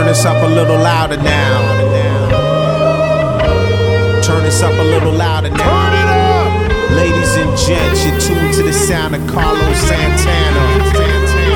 this up a little louder now. Turn this up a little louder now. Turn it up! Ladies and gents, you're tuned to the sound of Carlos Santana.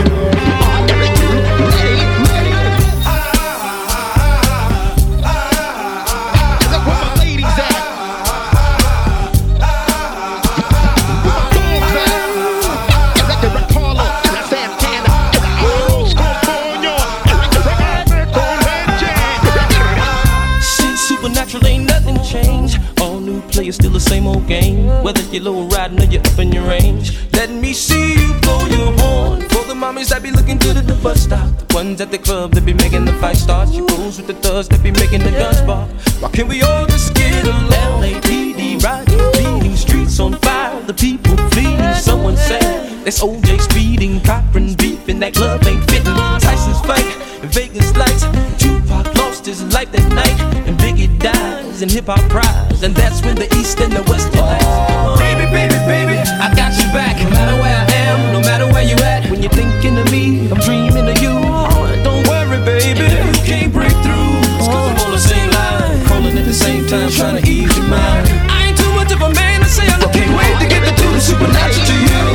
It's still the same old game. Whether you're low riding or you're up in your range, let me see you blow your horn for the mommies that be looking good at the bus stop, the ones at the club that be making the fight start. She rolls with the thugs that be making the guns pop. Why can't we all just get along? LAPD riding, beating streets on fire, the people fleeing. Someone said that's OJ speeding, Cochran beefing, that glove ain't fitting. Tyson's fight, in Vegas lights, Tupac lost his life that night, and Biggie dies in hip hop prize, and that's when the East and the West collide. Baby, baby, baby, I got you back. No matter where I am, no matter where you at. When you're thinking of me, I'm dreaming of you. Don't worry, baby, you can't break through. It's 'cause I'm on the same line, calling at the same time, trying to ease your mind. I ain't too much of a man to say I can't wait to get to do the supernatural to you.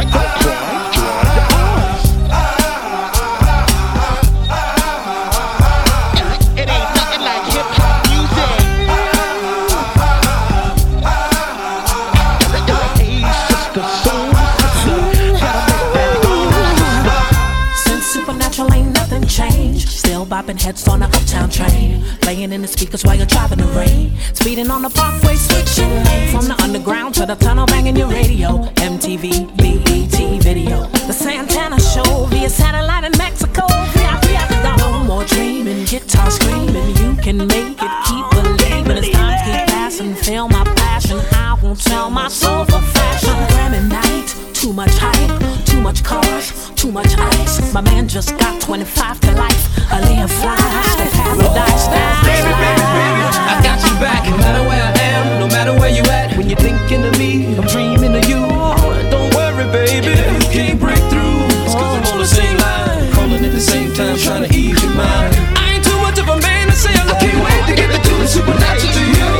Bopping heads on a uptown train, playing in the speakers while you're driving the rain, speeding on the parkway, switching lanes from the underground to the tunnel, banging your radio. MTV, BET video, the Santana Show via satellite in Mexico. VIP at the door. No more dreaming, guitar screaming. You can make it, keep believing. As times keep passing, feel my passion. I won't sell my soul for fashion. Grammy night, too much hype, too much cars, too much ice. My man just got 25 to life. A Leah flies to paradise. Baby, baby, baby, I got you back. No matter where I am, no matter where you at. When you're thinking of me, I'm dreaming of you. Don't worry, baby, you can't break through. It's 'cause I'm on the same line, calling at the same time, trying to ease your mind. I ain't too much of a man to say I can't wait to get to the supernatural to you.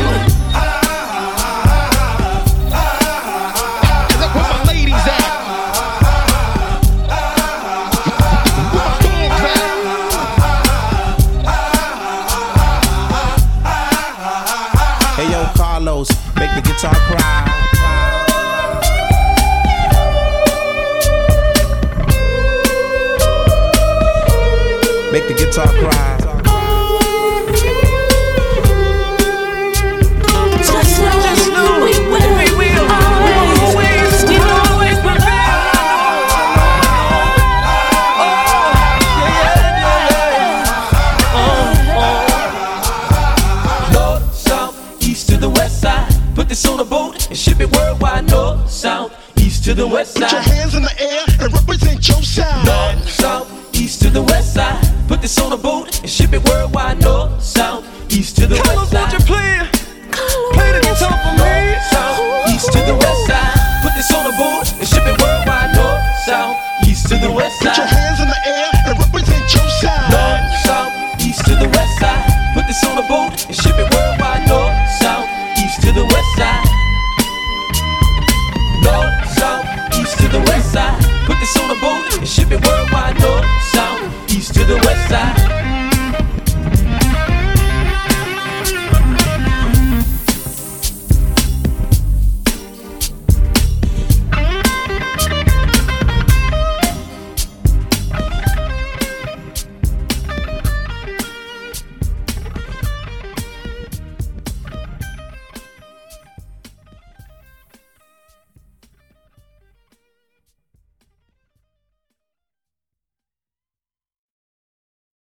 Make the guitar cry. Make the guitar cry. Just know we will always prevail. North, south, east to the west side. Put this on a boat and ship it worldwide. North, south, east to the west side. Put your hands in the air and represent your side. North, south, east to the west side. Put this on a boat and ship it worldwide. North, south, east to the west side. Won't you play the guitar for me? North, south, east to the west side. Put this on a boat and ship it worldwide. North, south, east to the west side. Put your hands in the air and represent your side. North, south, east to the west side. Put this on a boat and ship it worldwide. North, south, east to the west side. North, south, east to the west side. Put this on a boat and ship it worldwide. North, south, east to the west side.